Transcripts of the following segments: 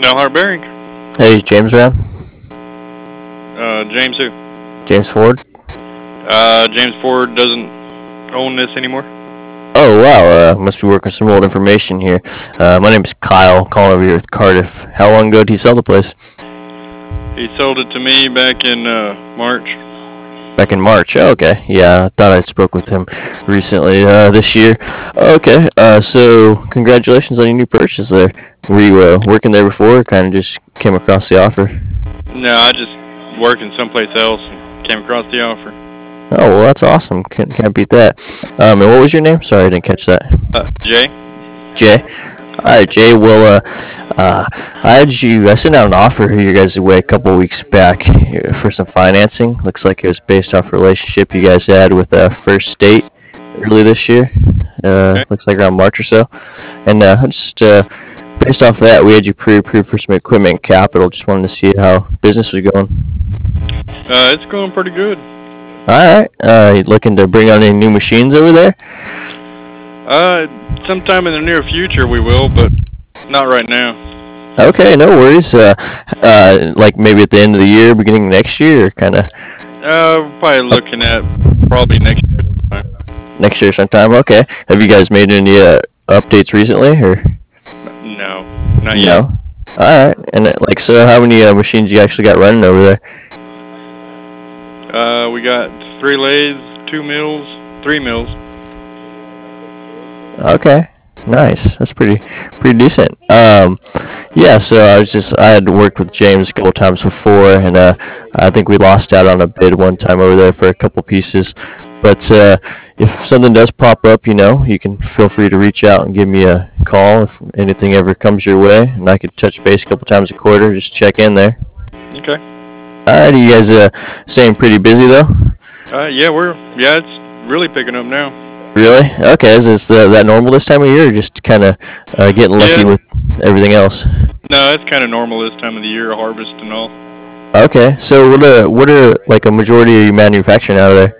Hart Bearing. Hey, James around? James who? James Ford? James Ford doesn't own this anymore. Oh, wow, must be working some old information here. My name is Kyle, calling over here with Cardiff. How long ago did he sell the place? He sold it to me back in March. Back in March. Oh, okay. Yeah, I thought I spoke with him recently this year. Okay. So congratulations on your new purchase there. Were you working there before, or kind of just came across the offer? No, I just working someplace else and came across the offer. Oh, well, that's awesome. Can't beat that. And what was your name? Sorry, I didn't catch that. Jay. Jay. All right, Jay. Well, I sent out an offer you guys away a couple weeks back for some financing. Looks like it was based off a relationship you guys had with First State early this year. Okay. Looks like around March or so. And just based off of that, we had you pre-approved for some equipment and capital. Just wanted to see how business was going. It's going pretty good. All right. You looking to bring on any new machines over there? Sometime in the near future we will, but not right now. Okay, no worries. Like maybe at the end of the year, beginning of next year, or kind of. Probably looking at probably next year sometime. Next year sometime. Okay. Have you guys made any updates recently, or? No, not yet. No. All right. And so how many machines you actually got running over there? We got 3 lathes, 2 mills, 3 mills. Okay. Nice. That's pretty decent. Yeah. So I had worked with James a couple times before, and I think we lost out on a bid one time over there for a couple pieces. But if something does pop up, you can feel free to reach out and give me a call if anything ever comes your way, and I could touch base a couple times a quarter, just check in there. Okay. Alright, you guys staying pretty busy though? Yeah, it's really picking up now. Really? Okay, is that normal this time of year, or just kind of getting lucky with everything else? No, it's kind of normal this time of the year, harvest and all. Okay, so what are like a majority of you manufacturing out of there?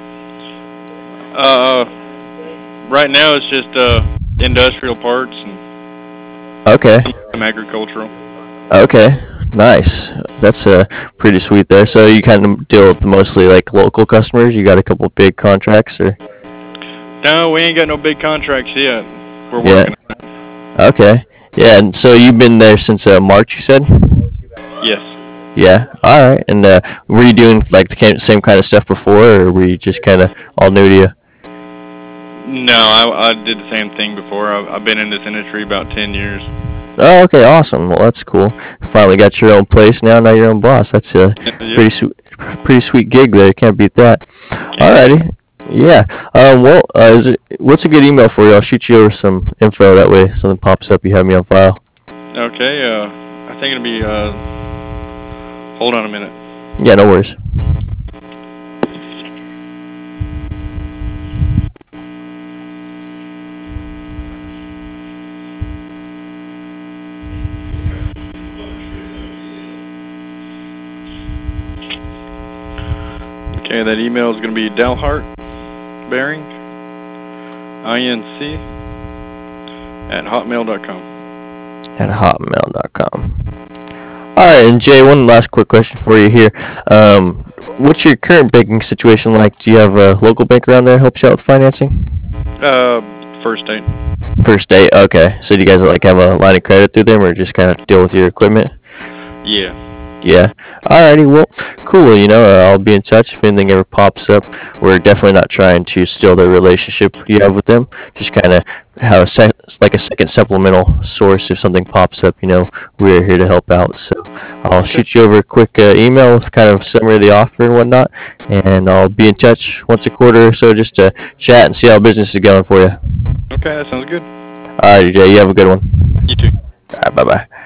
Right now it's just industrial parts and some agricultural. Okay, nice. That's pretty sweet there. So you kind of deal with mostly like local customers? You got a couple big contracts, or? No, we ain't got no big contracts yet. We're working on it. Okay. Yeah, and so you've been there since March, you said? Yes. Yeah. All right. And were you doing like the same kind of stuff before, or were you just kind of all new to you? No, I did the same thing before. I've been in this industry about 10 years. Oh, okay, awesome. Well, that's cool. Finally got your own place now. Now you're your own boss. That's a pretty sweet gig there. Can't beat that. Alrighty. Yeah. What's a good email for you? I'll shoot you over some info. That way, something pops up, you have me on file. Okay. I think it'll be. Hold on a minute. Yeah, no worries. Okay, that email is going to be Dalhart Bearing, INC, at hotmail.com. At hotmail.com. Alright, and Jay, one last quick question for you here. What's your current banking situation like? Do you have a local bank around there that helps you out with financing? First State. First State, okay. So do you guys have a line of credit through them, or just kind of deal with your equipment? Yeah. Yeah. Alrighty, well, cool. I'll be in touch if anything ever pops up. We're definitely not trying to steal the relationship you have with them. Just kind of have a second supplemental source if something pops up. We're here to help out. So I'll shoot you over a quick email with kind of summary of the offer and whatnot, and I'll be in touch once a quarter or so just to chat and see how business is going for you. Okay, that sounds good. Alrighty, Jay. You have a good one. You too. Alright, bye-bye.